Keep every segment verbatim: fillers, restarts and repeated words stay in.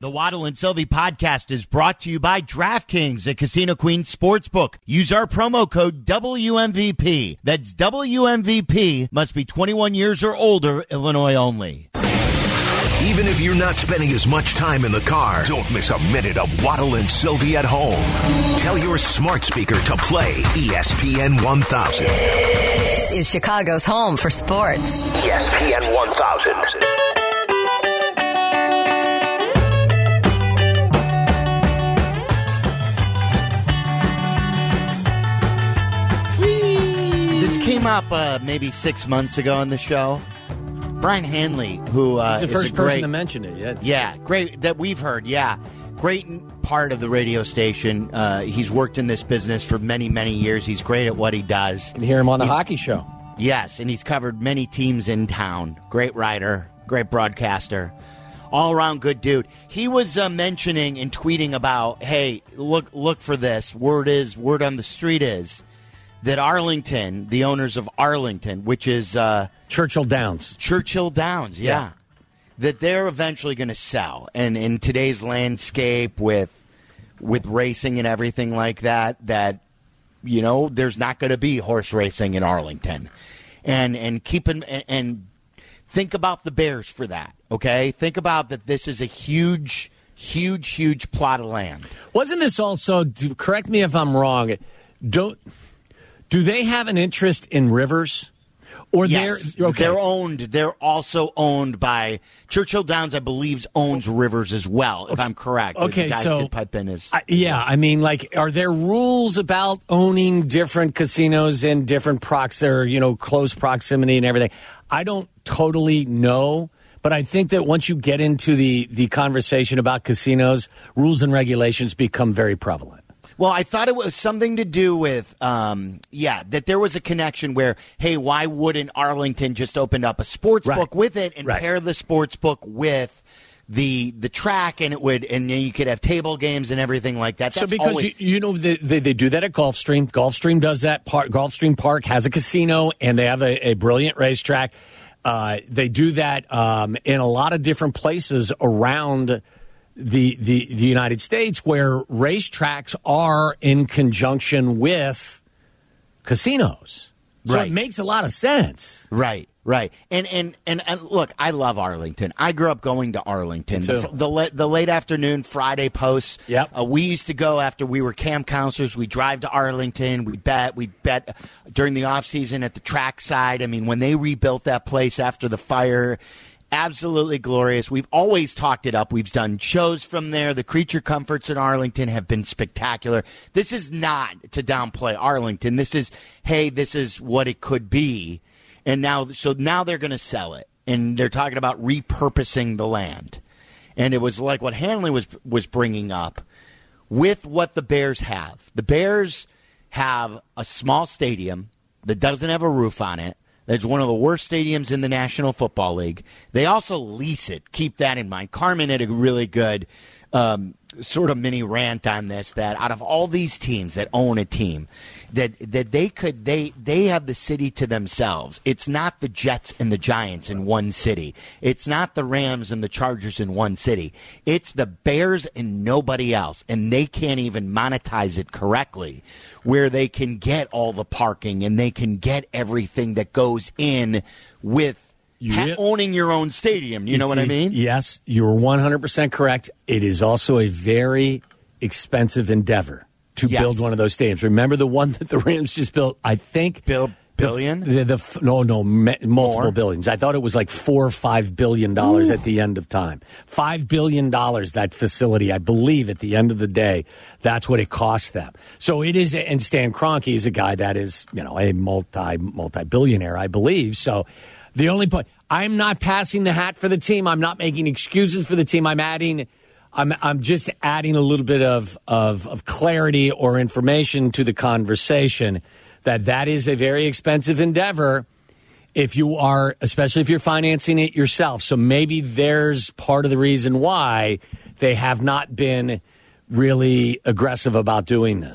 The Waddle and Sylvie podcast is brought to you by DraftKings, a Casino Queen sportsbook. Use our promo code W M V P. That's W M V P. Must be twenty-one years or older, Illinois only. Even if you're not spending as much time in the car, don't miss a minute of Waddle and Sylvie at home. Tell your smart speaker to play E S P N one thousand. This is Chicago's home for sports. E S P N one thousand. This came up uh, maybe six months ago on the show. Brian Hanley, who uh, He's the is first a person great, to mention it. Yeah, yeah, great that we've heard. Yeah, great part of the radio station. Uh, he's worked in this business for many, many years. He's great at what he does. You can hear him on the he's, hockey show. Yes, and he's covered many teams in town. Great writer, great broadcaster, all around good dude. He was uh, mentioning and tweeting about, hey, look, look for this. Word is, word on the street is that Arlington, the owners of Arlington, which is uh, Churchill Downs. Churchill Downs, yeah, yeah. that they're eventually going to sell. And in today's landscape with with racing and everything like that, that, you know, there's not going to be horse racing in Arlington. And and keep in, and, and think about the Bears for that, okay? Think about that this is a huge, huge, huge plot of land. Wasn't this also, do, correct me if I'm wrong, don't... Do they have an interest in rivers? Or yes, they're okay. they're owned. They're also owned by Churchill Downs, I believe, owns rivers as well, if okay. I'm correct. Okay, the guys so can pipe in his... I, yeah, I mean, like, are there rules about owning different casinos in different prox or you know close proximity and everything? I don't totally know, but I think that once you get into the the conversation about casinos, rules and regulations become very prevalent. Well, I thought it was something to do with, um, yeah, that there was a connection where, hey, why wouldn't Arlington just open up a sports right. book with it and right. pair the sports book with the the track, and it would, and then you could have table games and everything like that. That's so because always- you, you know they, they they do that at Gulfstream. Gulfstream does that. Park, Gulfstream Park has a casino and they have a, a brilliant racetrack. Uh, they do that um, in a lot of different places around the, the the United States where racetracks are in conjunction with casinos. So right. it makes a lot of sense. Right, right. And, and and and look, I love Arlington. I grew up going to Arlington. Me too. The, the, la- the late afternoon Friday posts. Yep. Uh, we used to go after we were camp counselors. We drive to Arlington. We bet. We bet during the off season at the track side. I mean, when they rebuilt that place after the fire, absolutely glorious. We've always talked it up. We've done shows from there. The creature comforts in Arlington have been spectacular. This is not to downplay Arlington. This is, hey, this is what it could be. And now, so now they're going to sell it. And they're talking about repurposing the land. And it was like what Hanley was was bringing up with what the Bears have. The Bears have a small stadium that doesn't have a roof on it. That's one of the worst stadiums in the National Football League. They also lease it. Keep that in mind. Carmen had a really good um, sort of mini rant on this, that out of all these teams that own a team, that that they could they they have the city to themselves. It's not the Jets and the Giants in one city. It's not the Rams and the Chargers in one city. It's the Bears and nobody else, and they can't even monetize it correctly, where they can get all the parking and they can get everything that goes in with ha- owning your own stadium. You know what I mean? Yes, you're one hundred percent correct. It is also a very expensive endeavor to yes. build one of those stadiums. Remember the one that the Rams just built, I think? Bill, billion? The, the, the, no, no, me, multiple More? billions. I thought it was like four or five billion dollars Ooh. At the end of time. Five billion dollars, that facility, I believe, at the end of the day, that's what it costs them. So it is, and Stan Kroenke is a guy that is, you know, a multi, multi-billionaire, I believe. So the only point, I'm not passing the hat for the team. I'm not making excuses for the team. I'm adding... I'm I'm just adding a little bit of, of, of clarity or information to the conversation that that is a very expensive endeavor if you are, especially if you're financing it yourself. So maybe there's part of the reason why they have not been really aggressive about doing this.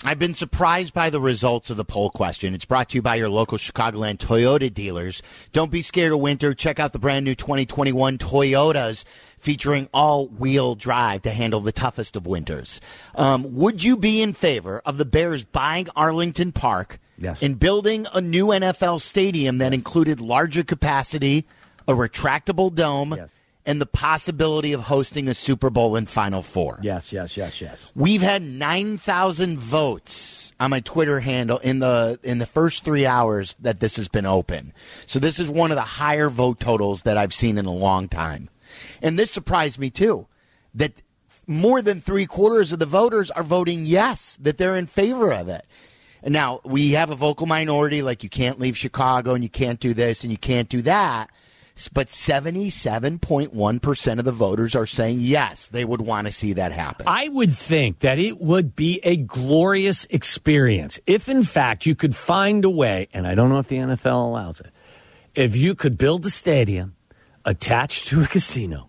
I've been surprised by the results of the poll question. It's brought to you by your local Chicagoland Toyota dealers. Don't be scared of winter. Check out the brand new twenty twenty-one Toyotas featuring all-wheel drive to handle the toughest of winters. Um, would you be in favor of the Bears buying Arlington Park yes. and building a new N F L stadium that included larger capacity, a retractable dome, yes. and the possibility of hosting a Super Bowl and Final Four? Yes, yes, yes, yes. We've had nine thousand votes on my Twitter handle in the in the first three hours that this has been open. So this is one of the higher vote totals that I've seen in a long time. And this surprised me, too, that more than three quarters of the voters are voting yes, that they're in favor of it. And now, we have a vocal minority, like you can't leave Chicago and you can't do this and you can't do that. But seventy-seven point one percent of the voters are saying yes, they would want to see that happen. I would think that it would be a glorious experience if, in fact, you could find a way, and I don't know if the N F L allows it, if you could build a stadium attached to a casino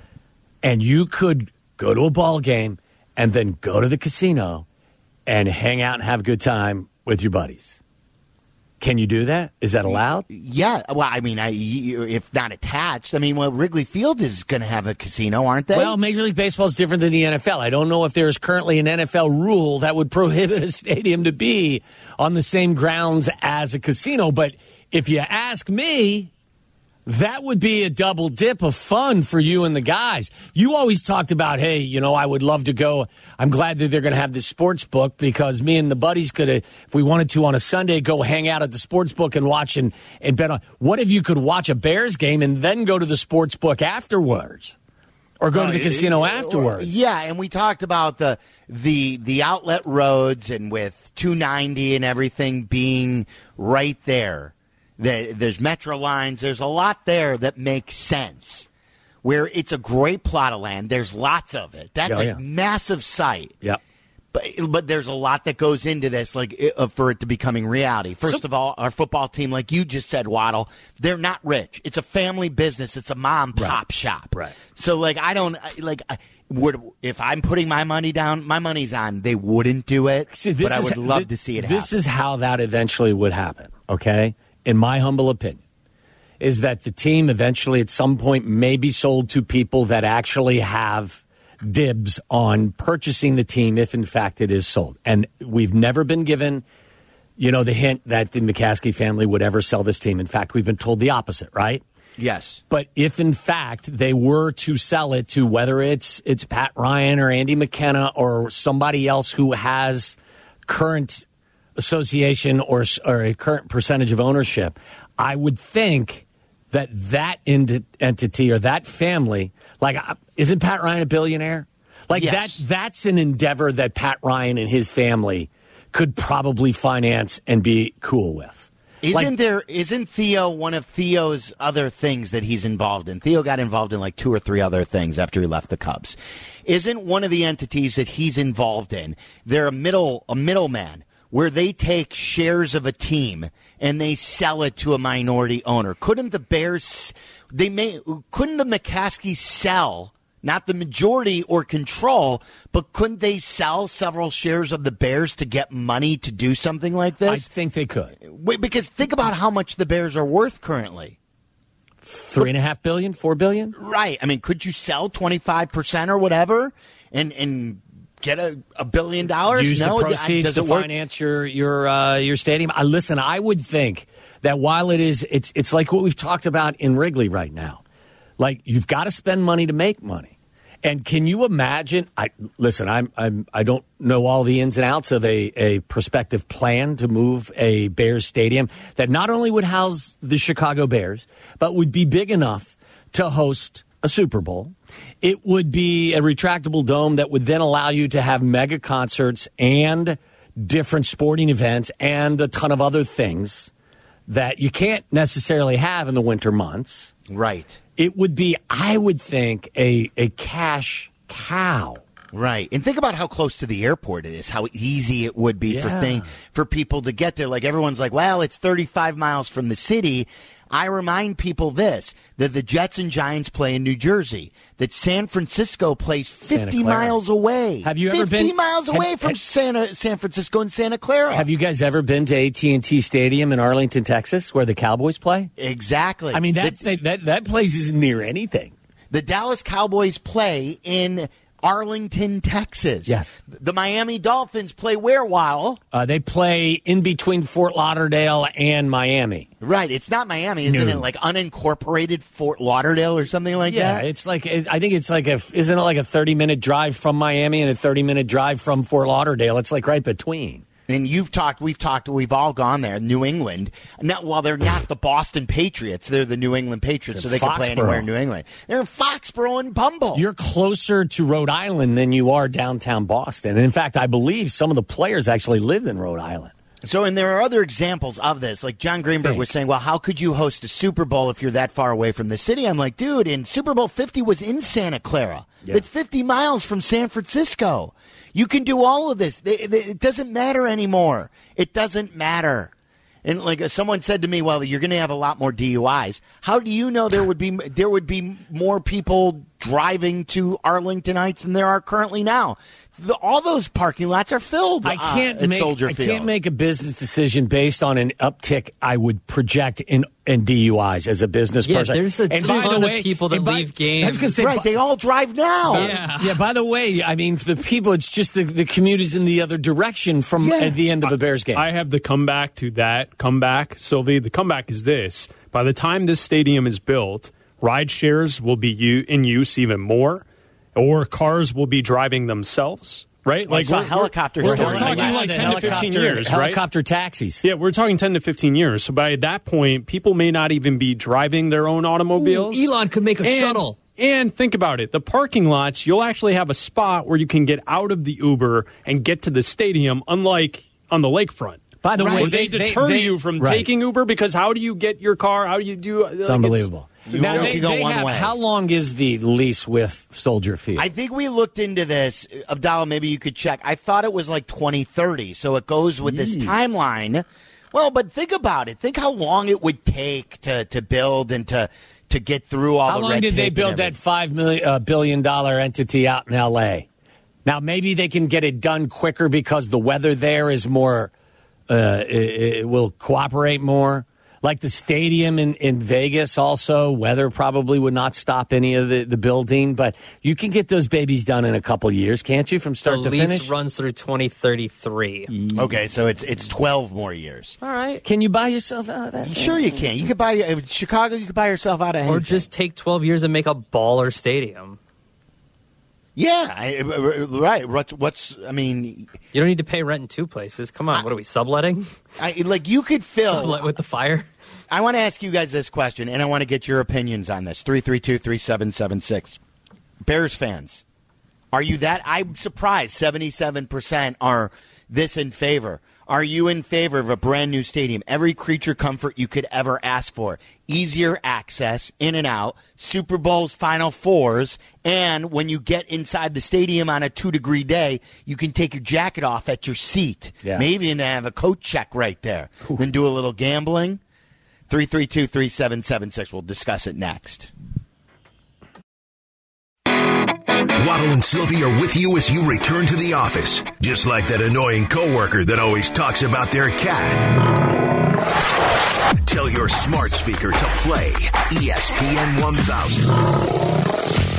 and you could go to a ball game and then go to the casino and hang out and have a good time with your buddies. Can you do that? Is that allowed? Yeah. Well, I mean, I, if not attached, I mean, well, Wrigley Field is going to have a casino, aren't they? Well, Major League Baseball is different than the N F L. I don't know if there's currently an N F L rule that would prohibit a stadium to be on the same grounds as a casino. But if you ask me, that would be a double dip of fun for you and the guys. You always talked about, hey, you know, I would love to go. I'm glad that they're going to have this sports book because me and the buddies could, if we wanted to on a Sunday, go hang out at the sports book and watch and, and bet on. What if you could watch a Bears game and then go to the sports book afterwards? Or go uh, to the casino uh, afterwards? Yeah, and we talked about the the the outlet roads and with two ninety and everything being right there. There's metro lines. There's a lot there that makes sense. Where it's a great plot of land. There's lots of it. That's oh, a yeah. massive site. Yeah. But but there's a lot that goes into this, like uh, for it to becoming reality. First so, of all, our football team, like you just said, Waddle, they're not rich. It's a family business. It's a mom pop right. shop. Right. So like I don't like. I, Would if I'm putting my money down, my money's on. They wouldn't do it, See, this but I is, would love th- to see it this happen. is how that eventually would happen, okay? In my humble opinion, is that the team eventually at some point may be sold to people that actually have dibs on purchasing the team if, in fact, it is sold. And we've never been given, you know, the hint that the McCaskey family would ever sell this team. In fact, we've been told the opposite, right? Yes. But if, in fact, they were to sell it to whether it's it's Pat Ryan or Andy McKenna or somebody else who has current association or, or a current percentage of ownership, I would think that that ent- entity or that family, like, isn't Pat Ryan a billionaire? Like, yes. that that's an endeavor that Pat Ryan and his family could probably finance and be cool with. Isn't like, there? Isn't Theo one of Theo's other things that he's involved in? Theo got involved in like two or three other things after he left the Cubs. Isn't one of the entities that he's involved in? They're a middle a middleman where they take shares of a team and they sell it to a minority owner. Couldn't the Bears? They may. Couldn't the McCaskies sell? Not the majority or control, but couldn't they sell several shares of the Bears to get money to do something like this? I think they could. Wait, because think about how much the Bears are worth currently. Three and a half billion, four billion? Right. I mean, could you sell twenty-five percent or whatever and and get a, a billion dollars? Use no, the proceeds does to it work? finance your your uh, your stadium. I listen. I would think that while it is, it's it's like what we've talked about in Wrigley right now. Like, you've got to spend money to make money. And can you imagine? I listen. I'm, I'm. I don't know all the ins and outs of a, a prospective plan to move a Bears stadium that not only would house the Chicago Bears, but would be big enough to host a Super Bowl. It would be a retractable dome that would then allow you to have mega concerts and different sporting events and a ton of other things that you can't necessarily have in the winter months. Right. It would be, I would think, a, a cash cow Right. And think about how close to the airport it is, how easy it would be Yeah. for thing for people to get there. Like everyone's like, well, it's thirty-five miles from the city. I remind people this, that the Jets and Giants play in New Jersey, that San Francisco plays fifty Santa Clara. miles away. Have you ever fifty been- miles have- away from have- Santa, San Francisco and Santa Clara. Have you guys ever been to A T and T Stadium in Arlington, Texas, where the Cowboys play? Exactly. I mean, that the, that that place isn't near anything. the Dallas Cowboys play in Arlington, Texas. Yes. The Miami Dolphins play where, Waddle? Uh, they play in between Fort Lauderdale and Miami. Right. It's not Miami, isn't No. it? Like unincorporated Fort Lauderdale or something like Yeah, that? it's like I think it's like a isn't it like a thirty minute drive from Miami and a thirty minute drive from Fort Lauderdale? It's like right between. And you've talked, we've talked, we've all gone there. New England. Now, while they're not the Boston Patriots, they're the New England Patriots, so they can play Foxborough. anywhere in New England. They're in Foxborough and Bumble. You're closer to Rhode Island than you are downtown Boston. And in fact, I believe some of the players actually lived in Rhode Island. So, and there are other examples of this. Like John Greenberg Think. was saying, well, how could you host a Super Bowl if you're that far away from the city? I'm like, dude, and Super Bowl fifty was in Santa Clara. Yeah. It's fifty miles from San Francisco. You can do all of this. They- they- It doesn't matter anymore. It doesn't matter. And like uh, someone said to me, well, you're going to have a lot more D U Is. How do you know there would be there would be more people driving to Arlington Heights than there are currently now? The, all those parking lots are filled. I can't uh, at make Soldier I Field. can't make a business decision based on an uptick I would project in, in D U Is as a business Yeah, person. there's a And by ton the of way- people that and by- leave I was gonna games. say, Right, they all drive now. Yeah. Yeah, by the way, I mean, for the people, it's just the, the commute is in the other direction from Yeah. at the end of a Bears game. I have the comeback to that comeback, Sylvie. The comeback is this. By the time this stadium is built, ride shares will be u- in use even more, or cars will be driving themselves, right? I saw we're- helicopter we're, stories. we're talking Yeah, like the ten to fifteen Helicopter- years, right? Helicopter taxis. Yeah, we're talking ten to fifteen years. So by that point, people may not even be driving their own automobiles. Ooh, Elon could make a And- shuttle. And think about it. The parking lots, you'll actually have a spot where you can get out of the Uber and get to the stadium, unlike on the lakefront. By the way, Where they, they- deter they- you from right. taking Uber because how do you get your car? How do you do It's unbelievable. You Now, only they, can go they one have- way. How long is the lease with Soldier Field? I think we looked into this. Abdallah, maybe you could check. I thought it was like twenty thirty, so it goes with this timeline. Well, but think about it. Think how long it would take to, to build and to to get through all How the long red did they tape and build that everything. five million uh, billion dollar entity out in L A? Now maybe they can get it done quicker because the weather there is more. Uh, it, it will cooperate more. Like the stadium in, in Vegas, also weather probably would not stop any of the, the building, but you can get those babies done in a couple years, can't you? From The start to lease finish. runs through twenty thirty-three. Okay, so it's it's twelve more years. All right. Can you buy yourself out of that? Sure, you can. You could buy if it's Chicago. You could buy yourself out of anything. Or just take twelve years and make a baller stadium. yeah, I, right. What's what's? I mean, You don't need to pay rent in two places. Come on, what are we, subletting? I, like you could fill. Sublet with the fire? I want to ask you guys this question, and I want to get your opinions on this. three three two, three seven seven six. Bears fans, are you that? I'm surprised seventy-seven percent are this in favor. Are you in favor of a brand new stadium? Every creature comfort you could ever ask for. Easier access, in and out, Super Bowls, Final Fours, and when you get inside the stadium on a two-degree day, you can take your jacket off at your seat. Yeah. Maybe even have a coat check right there. Then do a little gambling. three three two, three seven seven six. We'll discuss it next. Waddle and Sylvie are with you as you return to the office, just like that annoying coworker that always talks about their cat. Tell your smart speaker to play E S P N one thousand.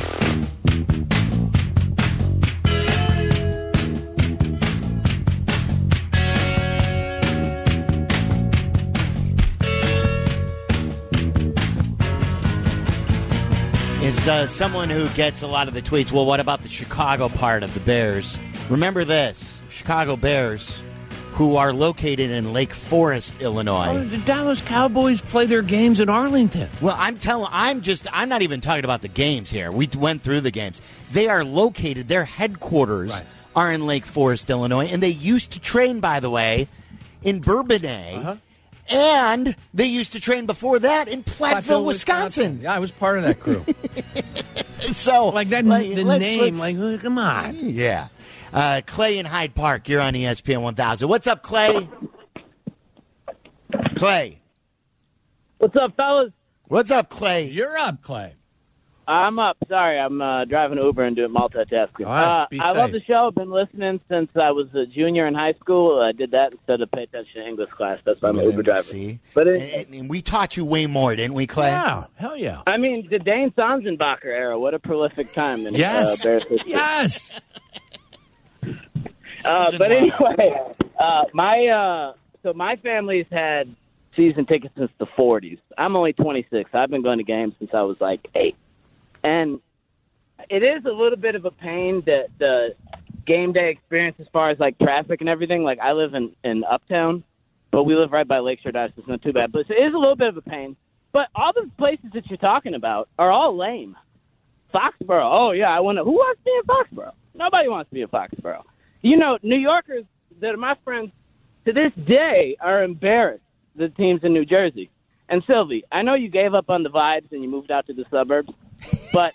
Is uh, someone who gets a lot of the tweets, well, what about the Chicago part of the Bears? Remember this, Chicago Bears, who are located in Lake Forest, Illinois. The Dallas Cowboys play their games in Arlington. Well, I'm telling, I'm just, I'm not even talking about the games here. We went through the games. They are located, their headquarters Right. are in Lake Forest, Illinois, and they used to train, by the way, in Bourbonnais. Uh-huh. And they used to train before that in Platteville, Wisconsin. Yeah, I was part of that crew. So Like that, like, the let's- name, let's- like, oh, come on. yeah. Uh, Clay in Hyde Park, you're on E S P N one thousand. What's up, Clay? Clay. What's up, fellas? What's up, Clay? You're up, Clay. I'm up. Sorry, I'm uh, driving Uber and doing multitasking. All right, uh, be I love safe. the show. I've been listening since I was a junior in high school. I did that instead of pay attention to English class. That's why I'm an Uber driver. See? But and, it, and we taught you way more, didn't we, Clay? Yeah, hell yeah. I mean, the Dane Sonsenbacher era. What a prolific time in Yes. uh, Bears history. Yes. Uh, but anyway, uh, my uh, so my family's had season tickets since the forties. I'm only twenty-six. I've been going to games since I was like eight, and it is a little bit of a pain that the game day experience as far as like traffic and everything. Like I live in, in Uptown, but we live right by Lakeshore Dive, so it's not too bad. But it is a little bit of a pain. But all the places that you're talking about are all lame. Foxborough. Oh yeah, I want to. Who wants to be in Foxborough? Nobody wants to be in Foxborough. You know, New Yorkers that are my friends to this day are embarrassed the teams in New Jersey. And Sylvie, I know you gave up on the vibes and you moved out to the suburbs, but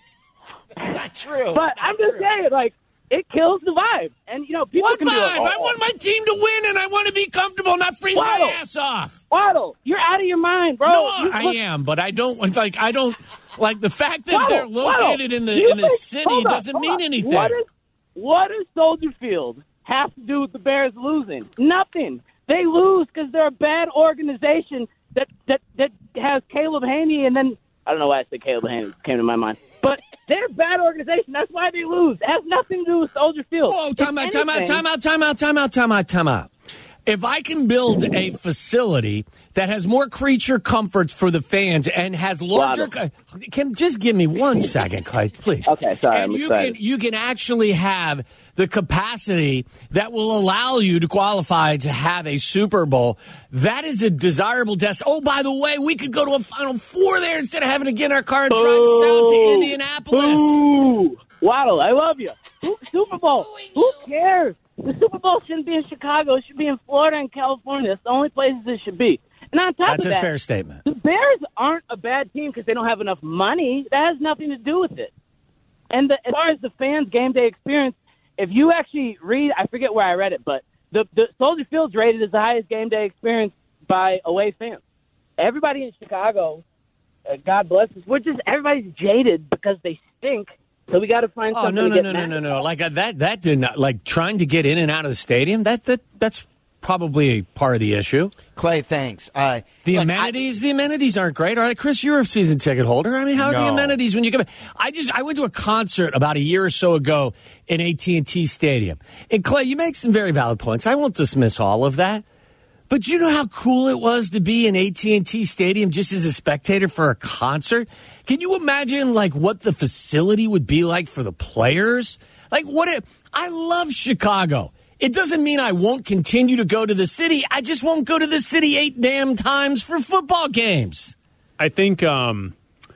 Not true. but Not I'm just true. saying, like, it kills the vibe. And you know, people What can vibe? be like, oh, I want my team to win, and I want to be comfortable, not freeze my Waddle. ass off. Waddle, you're out of your mind, bro. No, You I look- am, but I don't like. I don't like the fact that Waddle, they're located Waddle, in the you in the think- city hold on, doesn't hold mean on. anything. What is what does Soldier Field have to do with the Bears losing? Nothing. They lose because they're a bad organization that, that, that has Caleb Haney, and then I don't know why I said Caleb Haney came to my mind, but they're a bad organization. That's why they lose. It has nothing to do with Soldier Field. Oh, If time out, time out, anything- time out, time out, time out, time out, time out. If I can build a facility that has more creature comforts for the fans and has larger, Waddle. can just give me one second, Clay, please. Okay, sorry, And I'm you excited. can you can actually have the capacity that will allow you to qualify to have a Super Bowl. That is a desirable desk. Oh, by the way, we could go to a Final Four there instead of having to get in our car and drive south to Boo. Indianapolis. Boo. Waddle, I love you. Who- Super Bowl. Who cares? The Super Bowl shouldn't be in Chicago. It should be in Florida and California. That's the only places it should be. And on top That's of a that, fair statement. the Bears aren't a bad team because they don't have enough money. That has nothing to do with it. And the, as far as the fans' game day experience, if you actually read, I forget where I read it, but the, the Soldier Field's rated as the highest game day experience by away fans. Everybody in Chicago, uh, God bless us, we're just everybody's jaded because they stink. So we got to find Oh something no to no get no no mad no no! about. Like uh, that that did not like trying to get in and out of the stadium. That that that's probably a part of the issue. Clay, thanks. Uh, The look, amenities, the amenities aren't great. All right, Chris, you're a season ticket holder. I mean, how are the No. amenities when you come? I just I went to a concert about a year or so ago in A T and T Stadium. And Clay, you make some very valid points. I won't dismiss all of that. But you know how cool it was to be in A T and T Stadium just as a spectator for a concert? Can you imagine like what the facility would be like for the players? Like what it, I love Chicago. It doesn't mean I won't continue to go to the city. I just won't go to the city eight damn times for football games. I think um,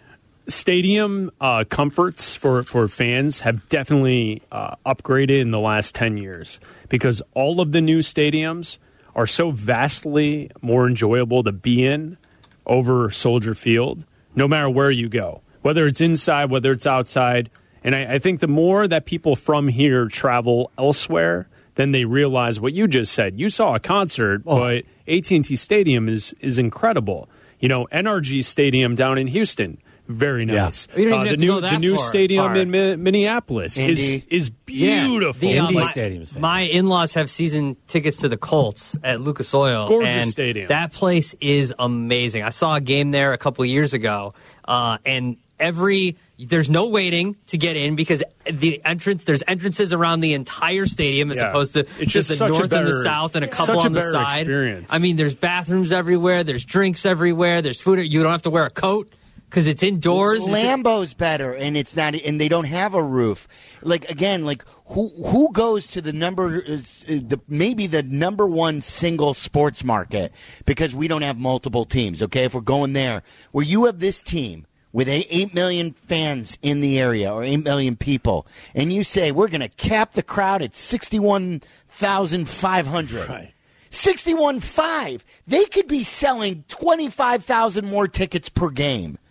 stadium uh, comforts for, for fans have definitely uh, upgraded in the last ten years because all of the new stadiums are so vastly more enjoyable to be in over Soldier Field, no matter where you go, whether it's inside, whether it's outside. And I, I think the more that people from here travel elsewhere, then they realize what you just said. You saw a concert, Oh. but A T and T Stadium is is incredible. You know, N R G Stadium down in Houston, very nice. You don't even Uh, have the to new go that the new far. stadium Far. in Mi- Minneapolis is Indy. is beautiful. The, uh, Indy my, Stadium is fantastic. my in-laws have season tickets to the Colts at Lucas Oil. Gorgeous and stadium. That place is amazing. I saw a game there a couple of years ago, uh, and every there's no waiting to get in because the entrance there's entrances around the entire stadium as Yeah. opposed to It's just, just the such a north and the better- south and a Yeah. couple such a on the better side. experience. I mean, there's bathrooms everywhere, there's drinks everywhere, there's food. You don't have to wear a coat because it's indoors. It's- Lambeau's better, and it's not, and they don't have a roof. Like again, like who who goes to the number, is, uh, the maybe the number one single sports market because we don't have multiple teams. Okay, if we're going there, where you have this team with eight, eight million fans in the area or eight million people, and you say we're going to cap the crowd at sixty-one thousand five hundred. Right. sixty-one five. They could be selling twenty-five thousand more tickets per game.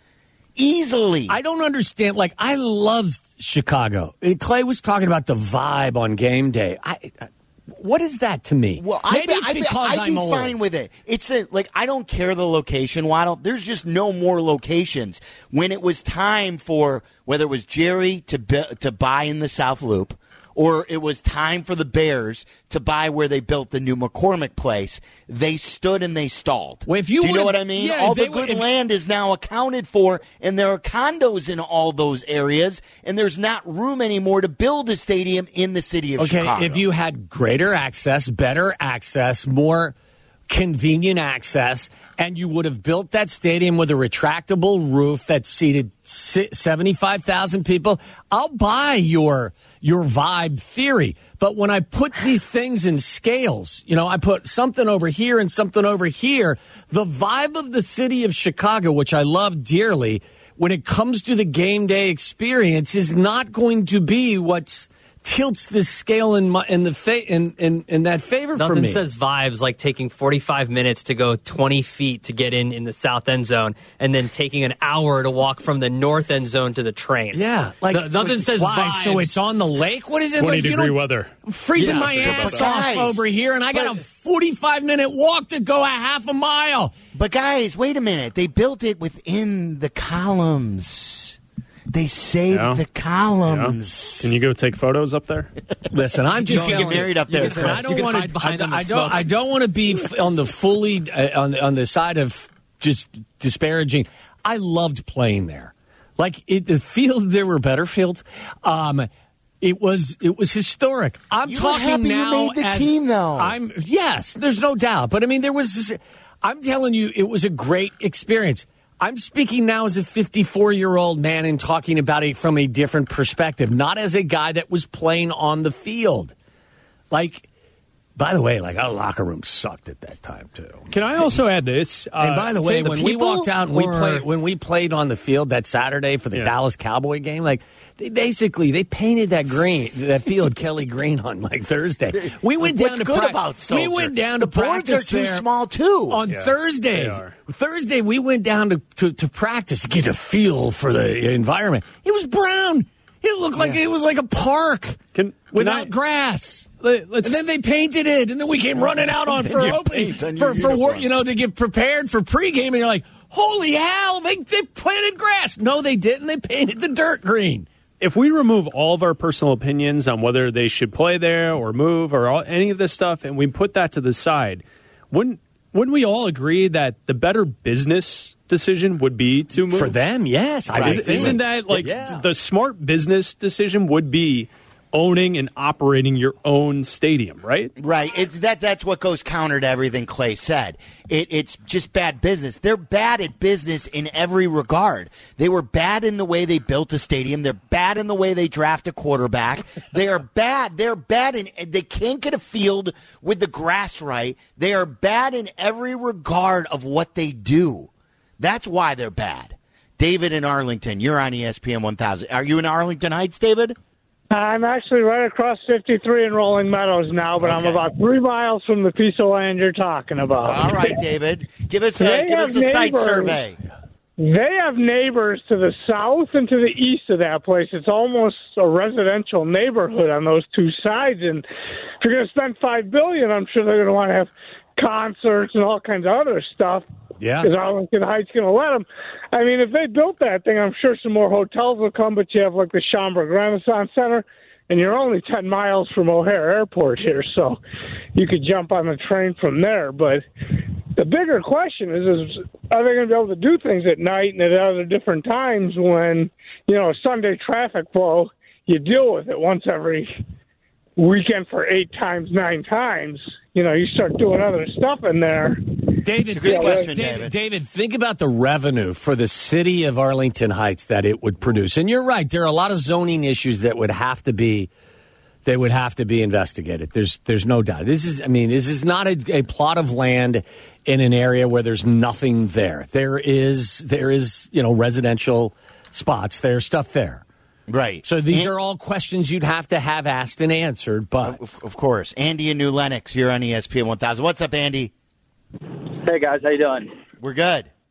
Easily. I don't understand. Like, I love Chicago. Clay was talking about the vibe on game day. I, I What is that to me? Well, Maybe I'd, it's I'd, because I'd I'm be old. fine with it. It's a, like I don't care the location, Waddle. There's just no more locations. When it was time for whether it was Jerry to bu- to buy in the South Loop, or it was time for the Bears to buy where they built the new McCormick place, they stood and they stalled. Well, if you Do you know would've- what I mean? yeah, all if they the good would- if- land is now accounted for, and there are condos in all those areas, and there's not room anymore to build a stadium in the city of Okay, Chicago. if you had greater access, better access, more convenient access, and you would have built that stadium with a retractable roof that seated seventy-five thousand people, I'll buy your your vibe theory. But when I put these things in scales, you know, I put something over here and something over here, the vibe of the city of Chicago, which I love dearly, when it comes to the game day experience, is not going to be what's tilts this scale in my, in the fa- in, in in that favor Nothing for me. says vibes like taking forty-five minutes to go twenty feet to get in in the south end zone, and then taking an hour to walk from the north end zone to the train. Yeah, like No- nothing says why? vibes. So it's on the lake. What is it? twenty like, you degree know, weather. freezing Yeah, my forget about ass that. off Guys, over here, and I got but- a forty-five minute walk to go a half a mile. But guys, wait a minute. They built it within the columns. They saved Yeah. the columns. Can you go take photos up there? Listen, I'm just You can get telling married up You there. can- And I You don't can want hide to. behind I, them I and don't. smoke. I don't want to be f- on the fully uh, on the, on the side of just disparaging. I loved playing there. Like it, the field, there were better fields. Um, it was it was historic. I'm You were talking happy you now made the as team, though. I'm yes, there's no doubt. But I mean, there was. This, I'm telling you, it was a great experience. I'm speaking now as a fifty-four-year-old man and talking about it from a different perspective, not as a guy that was playing on the field. Like, by the way, like our locker room sucked at that time too. Can I also add this? Uh, And by the way, to when we people walked out and we were- played when we played on the field that Saturday for the Yeah. Dallas Cowboy game, like they basically they painted that green that field Kelly green on like Thursday. We went down What's to good prac- about we Soldier? went down the to boards practice are too there small too. on Yeah, Thursdays. they are. Thursday we went down to, to, to practice to get a feel for the environment. It was brown. It looked like it was like a park Can- can without I- grass. Let- let's- And then they painted it, and then we came running out on for You opening paint on for your for work, uniform. you know, to get prepared for pregame. And you're like, holy hell, they they planted grass. No, they didn't. They painted the dirt green. if we remove all of our personal opinions on whether they should play there or move or all, any of this stuff, and we put that to the side, wouldn't wouldn't we all agree that the better business decision would be to move For them, yes, I Right. think. Isn't that like Yeah. the smart business decision would be owning and operating your own stadium, right? Right. It, that that's what goes counter to everything Clay said. It, it's just bad business. They're bad at business in every regard. They were bad in the way they built a stadium. They're bad in the way they draft a quarterback. They are bad. They're bad in. They can't get a field with the grass right. They are bad in every regard of what they do. That's why they're bad. David in Arlington, you're on E S P N one thousand. Are you in Arlington Heights, David? I'm actually right across fifty-three in Rolling Meadows now, but I'm Okay. about three miles from the piece of land you're talking about. All right, David. Give us a They give us a have site neighbors. survey. They have neighbors to the south and to the east of that place. It's almost a residential neighborhood on those two sides. And if you're going to spend five billion dollars, I'm sure they're going to want to have concerts and all kinds of other stuff. Yeah. Is Arlington Heights going to let them? I mean, if they built that thing, I'm sure some more hotels will come, but you have like the Schaumburg Renaissance Center, and you're only ten miles from O'Hare Airport here, so you could jump on the train from there. But the bigger question is, is are they going to be able to do things at night and at other different times when, you know, Sunday traffic flow, you deal with it once every weekend for eight times, nine times. You know, you start doing other stuff in there. David, It's a good think, question, David, David. David, think about the revenue for the city of Arlington Heights that it would produce. And you're right, there are a lot of zoning issues that would have to be they would have to be investigated. There's there's no doubt. This is I mean, this is not a, a plot of land in an area where there's nothing there. There is there is, you know, residential spots. There's stuff there. Right. So these And- are all questions you'd have to have asked and answered, but Of, of course. Andy in New Lenox, you're on E S P N one thousand. What's up, Andy? Hey guys, how you doing? We're good.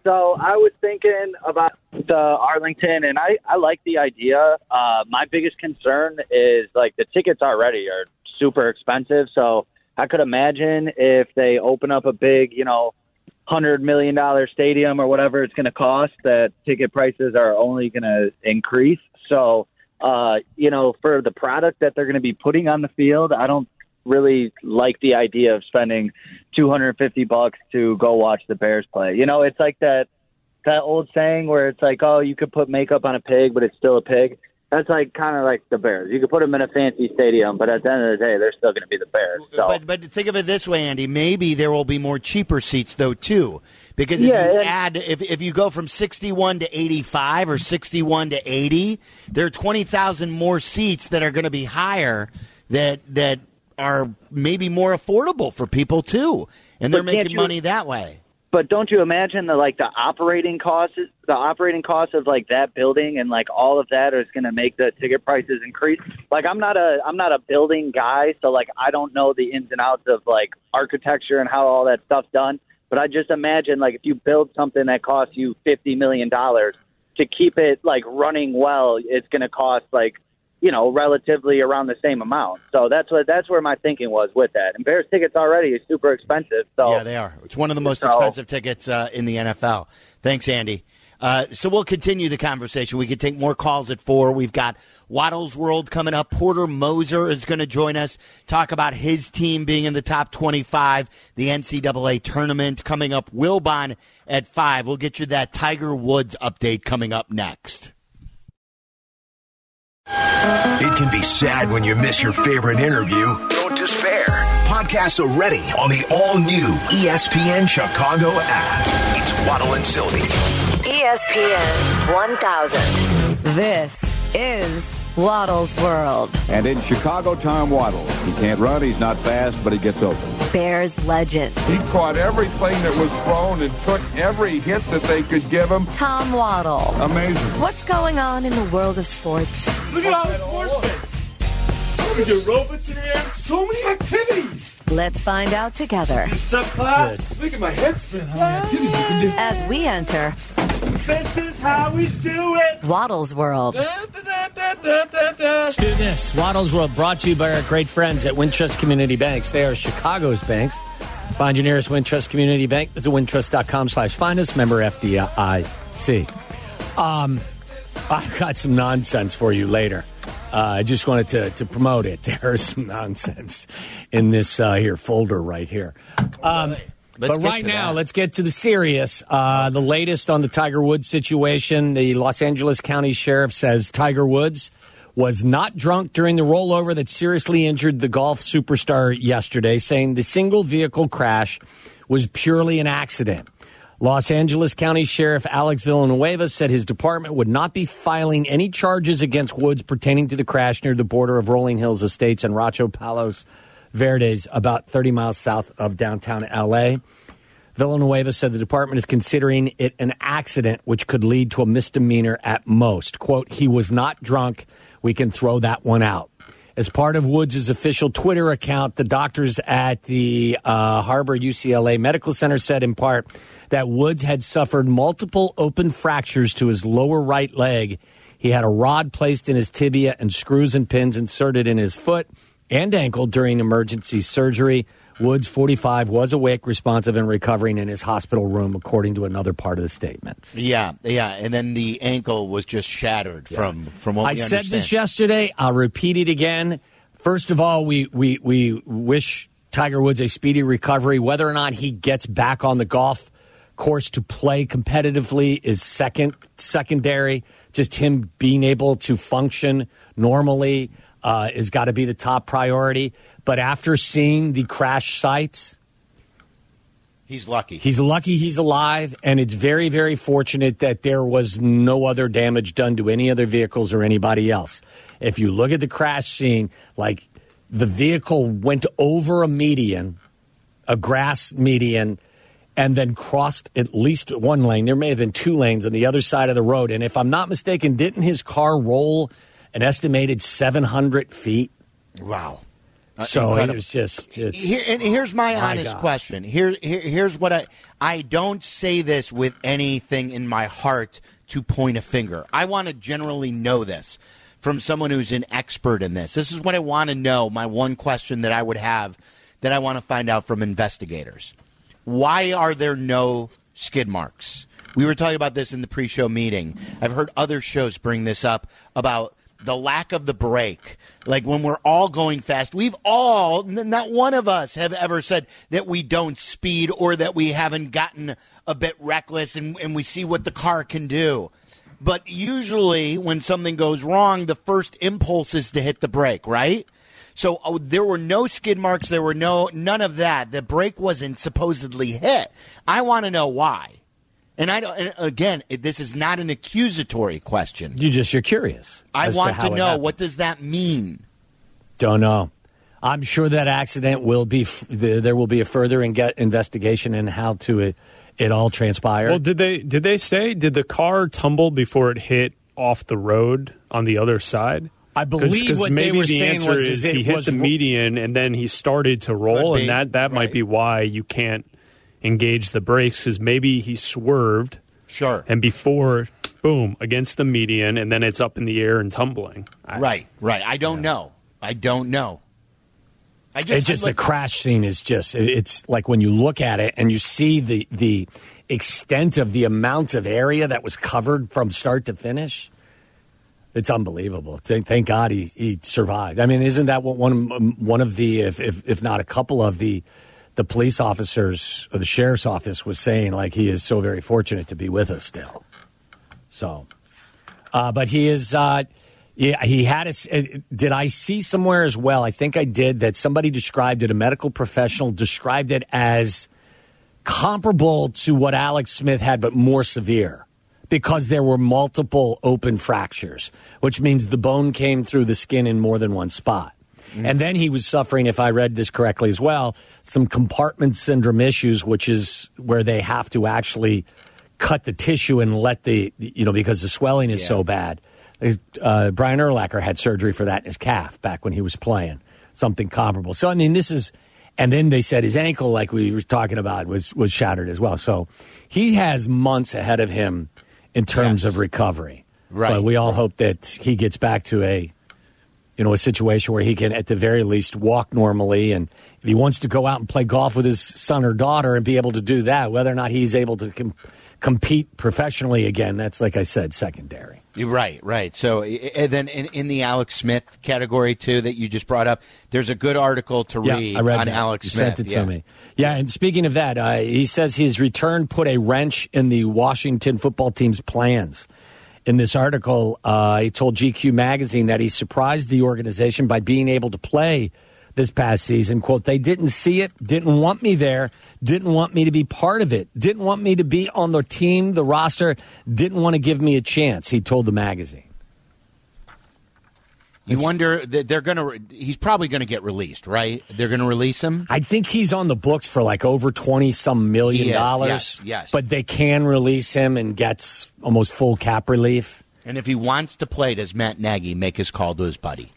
so I was thinking about the Arlington, and I, I like the idea. Uh, my biggest concern is, like, the tickets already are super expensive, so I could imagine if they open up a big, you know, one hundred million dollars stadium or whatever it's going to cost, that ticket prices are only going to increase. So, uh, you know, for the product that they're going to be putting on the field, I don't really like the idea of spending two hundred fifty bucks to go watch the Bears play. You know, it's like that that old saying where it's like, oh, you could put makeup on a pig, but it's still a pig. That's like kind of like the Bears. You could put them in a fancy stadium, but at the end of the day, they're still going to be the Bears. So. But but think of it this way, Andy. Maybe there will be more cheaper seats though too, because if Yeah, you and- add if if you go from sixty-one to eighty-five or sixty-one to eighty, there are twenty thousand more seats that are going to be higher that that are maybe more affordable for people too, and they're But can't making you- money that way. But don't you imagine the like the operating costs, the operating costs of like that building and like all of that is going to make the ticket prices increase? Like I'm not a I'm not a building guy, so like I don't know the ins and outs of like architecture and how all that stuff's done. But I just imagine like if you build something that costs you fifty million dollars to keep it like running well, it's going to cost like, you know, relatively around the same amount. So that's what that's where my thinking was with that. And Bears tickets already is super expensive. So Yeah, they are. It's one of the most So- expensive tickets uh, in the N F L. Thanks, Andy. Uh, so we'll continue the conversation. We can take more calls at four. We've got Waddle's World coming up. Porter Moser is going to join us, talk about his team being in the top twenty-five, the N C double A tournament coming up. Wilbon at five. We'll get you that Tiger Woods update coming up next. It can be sad when you miss your favorite interview. Don't despair. Podcasts are ready on the all-new E S P N Chicago app. It's Waddle and Sylvie. E S P N one thousand. This is Waddle's World. And in Chicago, Tom Waddle. He can't run, he's not fast, but he gets open. Bears legend. He caught everything that was thrown and took every hit that they could give him. Tom Waddle. Amazing. What's going on in the world of sports? Look at all the sports fans. So many aerobics in there. So many activities. Let's find out together Step class. Look at my head spin. How many activities you can do. as we enter This is how we do it. Waddle's World. Let's do this. Waddle's World brought to you by our great friends at Wintrust Community Banks. They are Chicago's banks. Find your nearest Wintrust Community Bank. Visit wintrust.com slash find us. Member F D I C. Um, I've got some nonsense for you later. Uh, I just wanted to, to promote it. There's some nonsense in this uh, here folder right here. Um, Let's but get right to now, that. let's get to the serious. Uh, the latest on the Tiger Woods situation. The Los Angeles County Sheriff says Tiger Woods was not drunk during the rollover that seriously injured the golf superstar yesterday, saying the single vehicle crash was purely an accident. Los Angeles County Sheriff Alex Villanueva said his department would not be filing any charges against Woods pertaining to the crash near the border of Rolling Hills Estates and Rancho Palos Verdes, about thirty miles south of downtown L A. Villanueva said the department is considering it an accident which could lead to a misdemeanor at most. Quote, he was not drunk. We can throw that one out. As part of Woods' official Twitter account, the doctors at the uh, Harbor U C L A Medical Center said in part that Woods had suffered multiple open fractures to his lower right leg. He had a rod placed in his tibia and screws and pins inserted in his foot and ankle during emergency surgery. Woods, forty-five, was awake, responsive, and recovering in his hospital room, according to another part of the statement. Yeah, yeah, and then the ankle was just shattered yeah. from from what I we said understand. this yesterday. I'll repeat it again. First of all, we we we wish Tiger Woods a speedy recovery. Whether or not he gets back on the golf course to play competitively is second secondary. Just him being able to function normally uh, has got to be the top priority. But after seeing the crash sites, he's lucky. He's lucky he's alive, and it's very, very fortunate that there was no other damage done to any other vehicles or anybody else. If you look at the crash scene, like the vehicle went over a median, a grass median, and then crossed at least one lane. There may have been two lanes on the other side of the road. And if I'm not mistaken, didn't his car roll an estimated seven hundred feet? Wow. So incredible. it was just. It's, Here, and here's my, my honest God. question. Here, here, here's what I I don't say this with anything in my heart to point a finger. I want to generally know this from someone who's an expert in this. This is what I want to know. My one question that I would have that I want to find out from investigators: why are there no skid marks? We were talking about this in the pre-show meeting. I've heard other shows bring this up about the lack of the brake. Like when we're all going fast, we've all, not one of us have ever said that we don't speed or that we haven't gotten a bit reckless and, and we see what the car can do. But usually when something goes wrong, the first impulse is to hit the brake, right? So oh, there were no skid marks. There were no, none of that. The brake wasn't supposedly hit. I want to know why. And I don't. And again, it, this is not an accusatory question. You just you're curious. I as want to, how to it know, happened. what does that mean? Don't know. I'm sure that accident will be. F- there will be a further in- investigation in how to it, it all transpired. Well, did they did they say did the car tumble before it hit off the road on the other side? I believe Cause, what maybe they were the saying answer was is is he it hit was the median and then he started to roll, Could be, and that that right. might be why you can't engage the brakes, because maybe he swerved. Sure. And before, boom, against the median, and then it's up in the air and tumbling. I, Right, right. I don't yeah. know. I don't know. I just, it just I, like, the crash scene is just. It's like when you look at it and you see the the extent of the amount of area that was covered from start to finish. It's unbelievable. Thank, thank God he, he survived. I mean, isn't that what one one of the, if, if if not a couple of the the police officers or the sheriff's office was saying, like, he is so very fortunate to be with us still. So, uh, but he is. Uh, yeah, he had a. Did I see somewhere as well? I think I did, that somebody described it. A medical professional described it as comparable to what Alex Smith had, but more severe, because there were multiple open fractures, which means the bone came through the skin in more than one spot. Mm-hmm. And then he was suffering, if I read this correctly as well, some compartment syndrome issues, which is where they have to actually cut the tissue and let the, you know, because the swelling is yeah. so bad. Uh, Brian Urlacher had surgery for that in his calf back when he was playing, something comparable. So, I mean, this is, and then they said his ankle, like we were talking about, was, was shattered as well. So he has months ahead of him in terms yes. of recovery. Right. But we all hope that he gets back to a, you know, a situation where he can, at the very least, walk normally. And if he wants to go out and play golf with his son or daughter and be able to do that, whether or not he's able to com- compete professionally again, that's, like I said, secondary. Right, right. So, and then in, in the Alex Smith category, too, that you just brought up, there's a good article to yeah, read I read on that. Alex you Smith. Sent it yeah. to me. Yeah, and speaking of that, uh, he says his return put a wrench in the Washington football team's plans. In this article, uh, he told G Q magazine that he surprised the organization by being able to play this past season. Quote, they didn't see it, didn't want me there, didn't want me to be part of it, didn't want me to be on the team, the roster, didn't want to give me a chance, he told the magazine. You It's, wonder that they're going to, he's probably going to get released, right? They're going to release him? I think he's on the books for like over twenty some million He is, dollars. yes, yes. But they can release him and gets almost full cap relief. And if he wants to play, does Matt Nagy make his call to his buddy?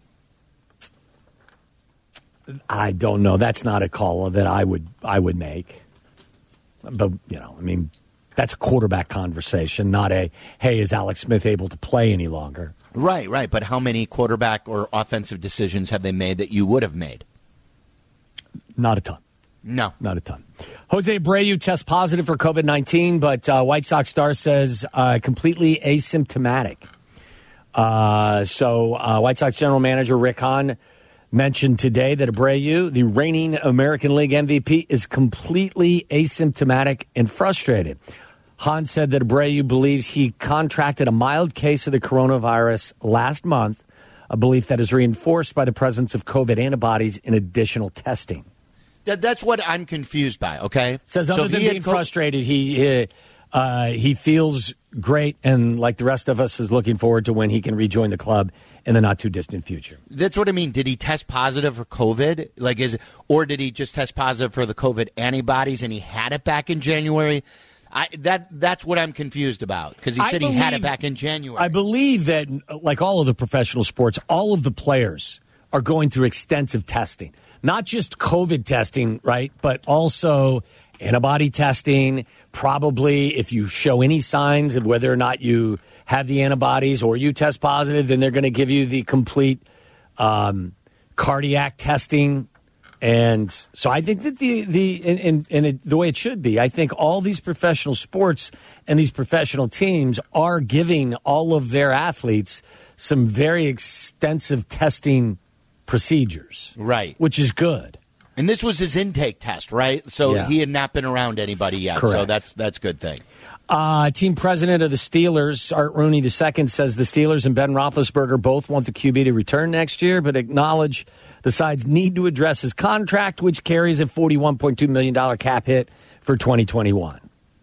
I don't know. That's not a call that I would I would make. But, you know, I mean, that's a quarterback conversation, not a, hey, is Alex Smith able to play any longer? Right, right. But how many quarterback or offensive decisions have they made that you would have made? Not a ton. No. Not a ton. Jose Abreu tests positive for covid nineteen, but uh, White Sox star says uh, completely asymptomatic. Uh, so uh, White Sox general manager Rick Hahn mentioned today that Abreu, the reigning American League M V P, is completely asymptomatic and frustrated. Hahn said that Abreu believes he contracted a mild case of the coronavirus last month, a belief that is reinforced by the presence of COVID antibodies in additional testing. That, that's what I'm confused by, okay? Says other so than being co- frustrated, he, uh, uh, he feels great, and like the rest of us is looking forward to when he can rejoin the club in the not-too-distant future. That's what I mean. Did he test positive for COVID? Like, is or did he just test positive for the COVID antibodies and he had it back in January? I, that that's what I'm confused about, because he said believe, he had it back in January. I believe that, like all of the professional sports, all of the players are going through extensive testing. Not just COVID testing, right, but also antibody testing. Probably if you show any signs of whether or not you have the antibodies or you test positive, then they're going to give you the complete um, cardiac testing. And so I think that the the and, and, and it, the way it should be, I think all these professional sports and these professional teams are giving all of their athletes some very extensive testing procedures. Right. Which is good. And this was his intake test, right? So Yeah. he had not been around anybody yet. Correct. So that's that's a good thing. Uh, team president of the Steelers, Art Rooney the Second, says the Steelers and Ben Roethlisberger both want the Q B to return next year, but acknowledge the sides need to address his contract, which carries a forty-one point two million dollars cap hit for twenty twenty-one.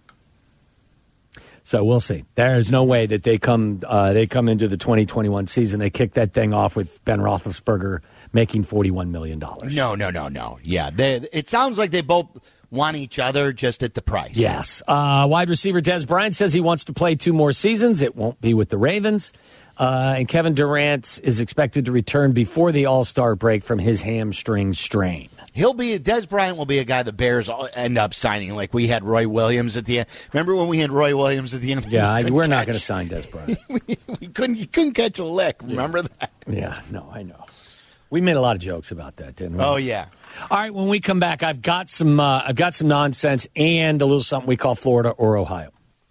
So we'll see. There's no way that they come uh, they come into the twenty twenty-one season, they kick that thing off with Ben Roethlisberger making forty-one million dollars. No, no, no, no. Yeah, they, it sounds like they both want each other, just at the price. Yes. Uh, wide receiver Des Bryant says he wants to play two more seasons. It won't be with the Ravens. Uh, and Kevin Durant is expected to return before the All-Star break from his hamstring strain. He'll be Des Bryant will be a guy the Bears end up signing, like we had Roy Williams at the end. Remember when we had Roy Williams at the end? Yeah, I, we're not catch. going to sign Des Bryant. we, we couldn't. You couldn't catch a lick. Remember that? Yeah, no, I know. We made a lot of jokes about that, didn't we? Oh yeah. All right, when we come back, I've got some. Uh, I've got some nonsense and a little something we call Florida or Ohio.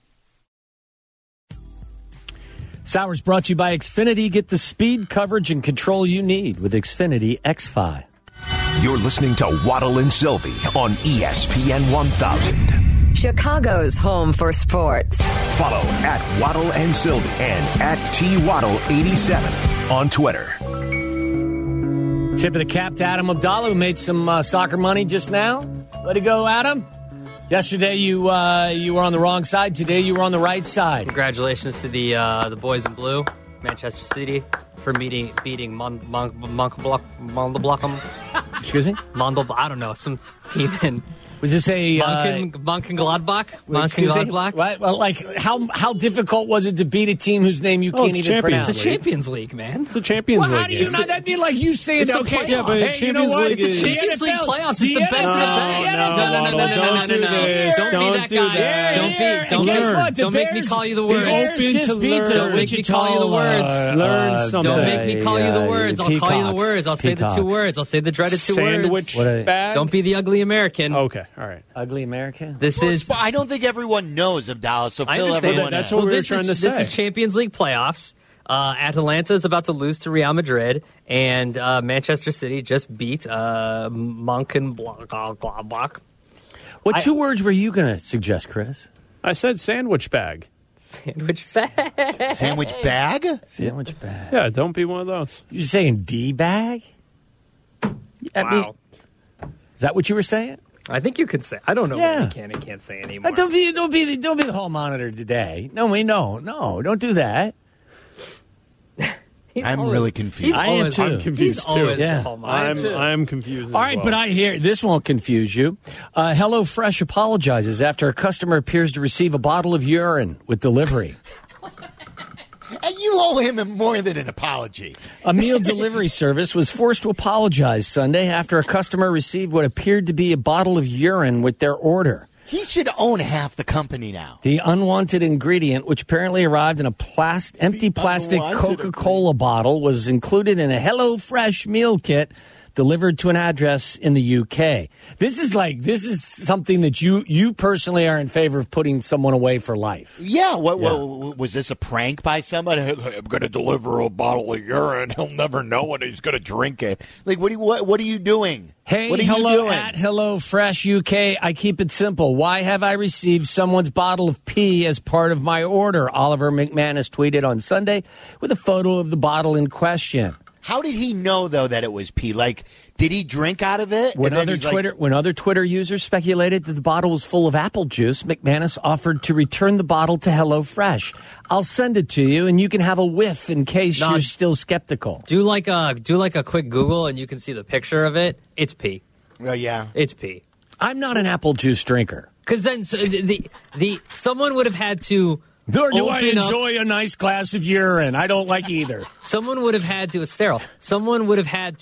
Sours brought to you by Xfinity. Get the speed, coverage, and control you need with Xfinity X five. You're listening to Waddle and Sylvie on E S P N one thousand. Chicago's home for sports. Follow at Waddle and Sylvie and at T Waddle eighty-seven on Twitter. Tip of the cap to Adam Abdallah, who made some uh, soccer money just now. Let it go, Adam. Yesterday you uh, you were on the wrong side. Today you were on the right side. Congratulations to the uh, the boys in blue, Manchester City, for meeting, beating Mon, Mon, Mon, Mon, Excuse me? Mondel, I don't know, some team in Was this a Monken, uh, Mönchengladbach? excuse me? Mönchengladbach? Right? Well, like how how difficult was it to beat a team whose name you Oh, can't it's even Champions pronounce? It's the Champions League, man. It's a Champions Well, League. how do you game. not? That'd be like you saying, It's the okay, playoffs. Yeah, but hey, you know Champions what? League It's is- the Champions League N F L. playoffs is the The best N F L. of the best. The No, no, no, no, no, no, no, don't no, do no, no. this. Don't be Don't that do guy. that. Don't be. And Don't guess learn. what? The Don't make me Bears- call you the the words. Bears Open just to beat learn. the- Don't what make you me call you the call, words. uh, Learn uh, something. Don't make me call you the uh, words. I'll call you the peacocks. words. I'll say the two Peacocks. words. I'll say the dreaded two Sandwich What a- words. bag. Don't be the ugly American. Okay, all right. Ugly American. This is. But I don't think everyone knows Abdallah, so I fill understand. everyone That's in. what well, we were this trying is, to This say. is Champions League playoffs. Uh, Atalanta is about to lose to Real Madrid, and uh, Manchester City just beat uh, Mönchengladbach. What I- two words were you going to suggest, Chris? I said sandwich bag. Sandwich bag. Sandwich bag? Sandwich bag. Yeah, don't be one of those. You saying D bag? I mean, Wow. is that what you were saying? I think you could say. I don't know Yeah. what you can and can't say anymore. Uh, don't be, don't be, the- don't be the hall monitor today. No, we no, no, don't do that. He's I'm always- really confused. he's I am always- too. I'm confused he's too. always Yeah. home. I am I'm too. I'm confused. All as right, well. but I hear this won't confuse you. Uh, HelloFresh apologizes after a customer appears to receive a bottle of urine with delivery. And you owe him more than an apology. A meal delivery service was forced to apologize Sunday after a customer received what appeared to be a bottle of urine with their order. He should own half the company now. The unwanted ingredient, which apparently arrived in a plast- empty plastic unwanted Coca-Cola bottle, was included in a HelloFresh meal kit delivered to an address in the U K. This is like this is something that you you personally are in favor of putting someone away for life. Yeah, what, Yeah. what was this a prank by somebody? I'm going to deliver a bottle of urine. He'll never know it. He's going to drink it. Like, what? Are you, what, what are you doing? Hey, what are hello you doing? at HelloFresh U K. I keep it simple. Why have I received someone's bottle of pee as part of my order? Oliver McManus tweeted on Sunday with a photo of the bottle in question. How did he know though that it was pee? Like, did he drink out of it? When And then other he's like- Twitter when other Twitter users speculated that the bottle was full of apple juice, McManus offered to return the bottle to HelloFresh. I'll send it to you, and you can have a whiff in case No, you're still skeptical. Do like a do like a quick Google, and you can see the picture of it. It's pee. Well, yeah. It's pee. I'm not an apple juice drinker. Because then so the, the the someone would have had to Nor do I open up- enjoy a nice glass of urine. I don't like either. Someone would have had to, it's sterile. Someone would have had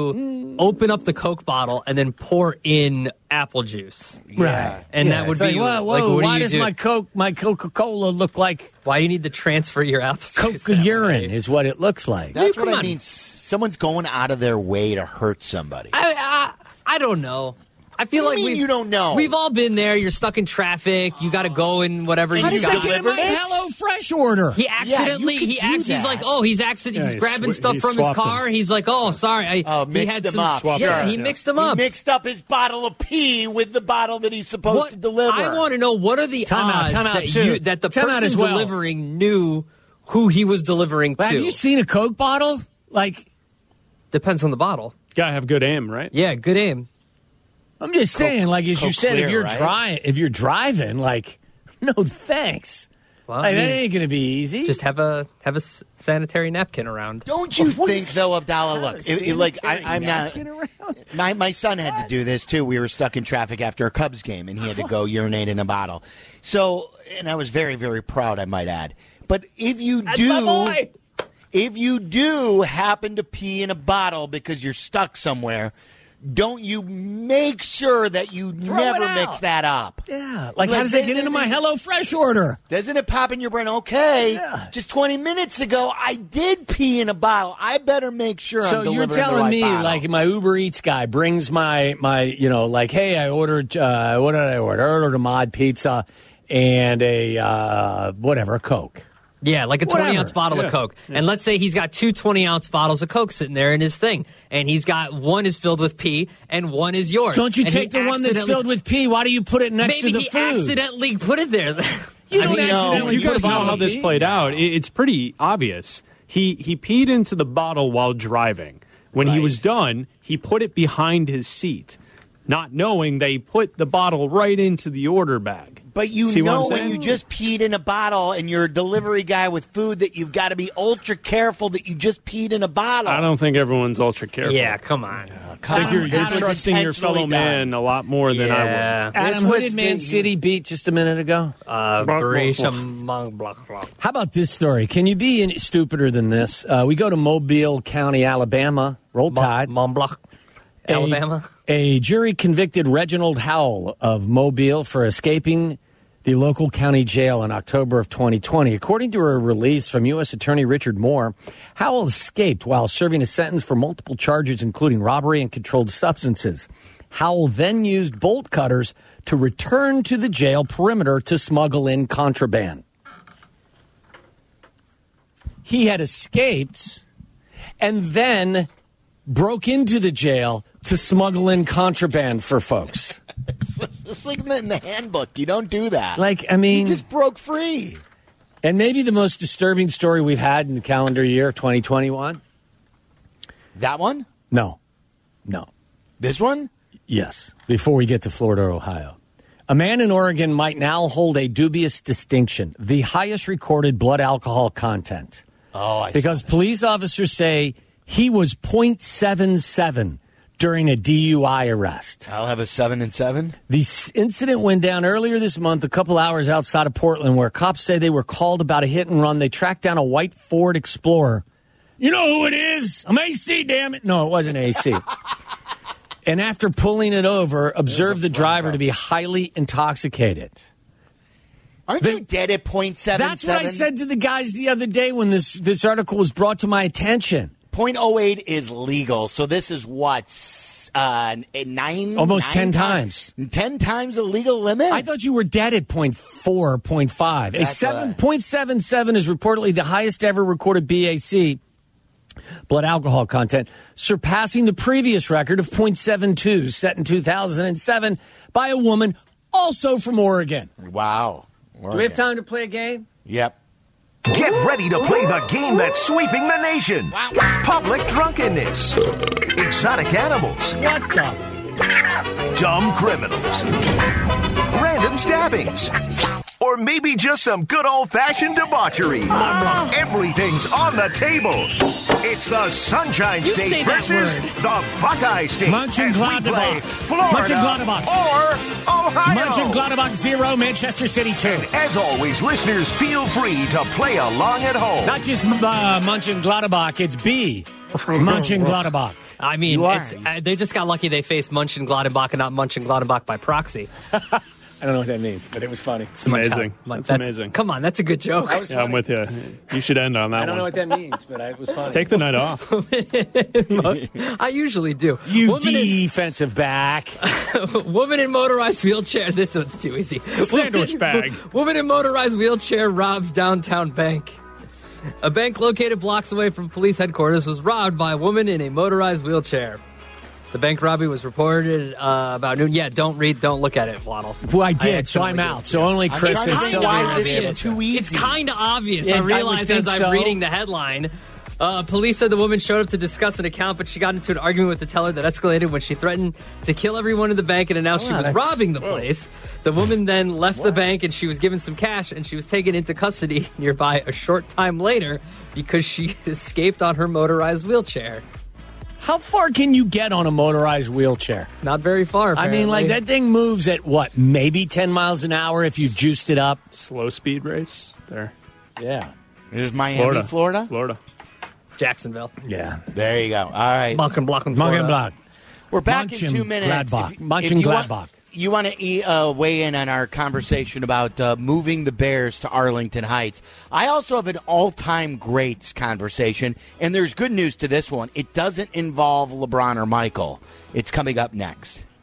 to open up the Coke bottle and then pour in apple juice. Right. And Yeah, that would it's be, like, whoa, like, whoa, what do why you does do? my Coke, my Coca-Cola look like Why do you need to transfer your apple juice? Coke that urine way? is what it looks like. That's Come what I on. mean. S- Someone's going out of their way to hurt somebody. I, I, I don't know. I feel What like do you mean we've, you don't know? We've all been there. You're stuck in traffic. You got to go in whatever And you you How does got. that get in my delivered it? Hello Fresh order? He accidentally, you could he do acts, he's that. like, oh, he's accident, Yeah, he's he grabbing sw- stuff he from his swapped car. them. He's like, oh, sorry, I, Oh, he mixed had them some, up. yeah, Sure. he Yeah. mixed them He up. mixed up his bottle of pee with the bottle that he's supposed What- to deliver. I want to know what are the Time out, odds time out, that, too. you, that the Time out person as well. delivering knew who he was delivering Have to? you seen a Coke bottle? Like, Depends on the bottle. Gotta have good aim, right? Yeah, good aim. I'm just saying, like as you Coke said, Clear, if you're right? dry, if you're driving, like, no thanks. Well, I Like, that mean, ain't gonna be easy. just have a have a s- sanitary napkin around. Don't you What think, is- though, Abdallah? Look, Have a it, it, like I, sanitary I'm not. napkin around? My my son had to do this too. We were stuck in traffic after a Cubs game, and he had to go urinate in a bottle. So, and I was very very proud, I might add. But if you That's do, my boy. if you do happen to pee in a bottle because you're stuck somewhere, don't you make sure that you Throw never it out. mix that up? Yeah, like, how Like, does that they- get into they- my Hello Fresh order? Doesn't it pop in your brain? Okay, Yeah. just twenty minutes ago, I did pee in a bottle. I better make sure So I'm you're delivering the telling right me, bottle. like, my Uber Eats guy brings my my, you know, like, hey, I ordered, uh, what did I order? I ordered a mod pizza and a uh, whatever, a Coke. Yeah, like a Whatever. twenty ounce bottle Yeah. of Coke. And let's say he's got two twenty ounce bottles of Coke sitting there in his thing. And he's got one is filled with pee and one is yours. Don't you And he take the one that's accidentally- filled with pee? Why do you put it next Maybe to the he food? accidentally put it there. You I don't mean, no, accidentally You put guys a know bottle how of this pee? played out. It- It's pretty obvious. He he peed into the bottle while driving. When he Right. was done, he put it behind his seat, not knowing they put the bottle right into the order bag. But you See what I'm know when saying? you just peed in a bottle and you're a delivery guy with food that you've got to be ultra careful that you just peed in a bottle. I don't think everyone's ultra careful. Yeah, come on. Come I think on, you're, this you're was trusting your fellow intentionally man done. a lot more than I would. Yeah. Adam, This who was did the- Man City beat just a minute ago? Uh, Blah, blah, Berisha blah. Mong- blah, blah. How about this story? Can you be any stupider than this? Uh, we go to Mobile County, Alabama. Roll Tide. Mont Blanc, A- Alabama. A jury convicted Reginald Howell of Mobile for escaping the local county jail in October of twenty twenty. According to a release from U S Attorney Richard Moore, Howell escaped while serving a sentence for multiple charges, including robbery and controlled substances. Howell then used bolt cutters to return to the jail perimeter to smuggle in contraband. He had escaped and then broke into the jail to smuggle in contraband for folks. It's like in the handbook. You don't do that. Like, I mean, he just broke free. and maybe the most disturbing story we've had in the calendar year twenty twenty-one. That one? No, no. This one? Yes. Before we get to Florida or Ohio. A man in Oregon might now hold a dubious distinction, the highest recorded blood alcohol content. Oh, I Because saw this. police officers say he was point seven seven during a D U I arrest. I'll have a seven and seven. The s- incident went down earlier this month, a couple hours outside of Portland, where cops say they were called about a hit and run. They tracked down a white Ford Explorer. You know who it is? I'm A C, damn it. No, it wasn't A C. And after pulling it over, observed the driver to be highly intoxicated. Aren't you dead at point seven? That's what I said to the guys the other day when this, this article was brought to my attention. point oh eight is legal, so this is what uh, nine, Almost nine ten times. Ten times the legal limit. I thought you were dead at point four, point five. A That's seven what I- point seven seven is reportedly the highest ever recorded B A C, blood alcohol content, surpassing the previous record of point seven two set in two thousand seven by a woman also from Oregon. Wow. Do we have time to play a game? Yep. Get ready to play the game that's sweeping the nation. Public drunkenness, exotic animals, What the? dumb criminals, random stabbings, or or maybe just some good old-fashioned debauchery. Everything's on the table. It's the Sunshine You State say that versus word. the Buckeye State. as we play Mönchengladbach. Florida Mönchengladbach. or Ohio. Mönchengladbach zero, Manchester City two. As always, listeners, feel free to play along at home. Not just uh, Mönchengladbach, it's B. Mönchengladbach. I mean, You are. it's, uh, they just got lucky they faced Mönchengladbach and not Mönchengladbach by proxy. I don't know what that means, but it was funny. It's amazing. That's, That's amazing. Come on, that's a good joke. That was Yeah, I'm funny. with you. You should end on that I don't one. know what that means, but it was funny. Take the night off. I usually do. You woman defensive back. in, woman in motorized wheelchair. This one's too easy. Sandwich woman, bag. Woman in motorized wheelchair robs downtown bank. A bank located blocks away from police headquarters was robbed by a woman in a motorized wheelchair. The bank robbery was reported uh, about noon. Yeah, don't read, don't look at it, Waddle. Well, I did, so accidentally I'm did. out. So only I'm Chris trying and to see Sylvia why will be this able is to. too easy. It's kind of obvious. Yeah, I I would realized think as I'm so. reading the headline. Uh, police said the woman showed up to discuss an account, but she got into an argument with the teller that escalated when she threatened to kill everyone in the bank and announced Oh, she was that's- robbing the place. The woman then left the bank and she was given some cash and she was taken into custody nearby a short time later because she escaped on her motorized wheelchair. How far can you get on a motorized wheelchair? Not very far. I mean, like, apparently. that thing moves at what, maybe ten miles an hour if you juiced it up? Slow speed race there. Yeah. There's Miami, Florida. Florida. Florida. Jacksonville. Yeah. There you go. All right. Mönchengladbach, Florida. Mönchengladbach. We're back in two minutes. Mönchengladbach. If- if you want- Mönchengladbach. You want to uh, weigh in on our conversation about uh, moving the Bears to Arlington Heights. I also have an all-time greats conversation, and there's good news to this one. It doesn't involve LeBron or Michael. It's coming up next.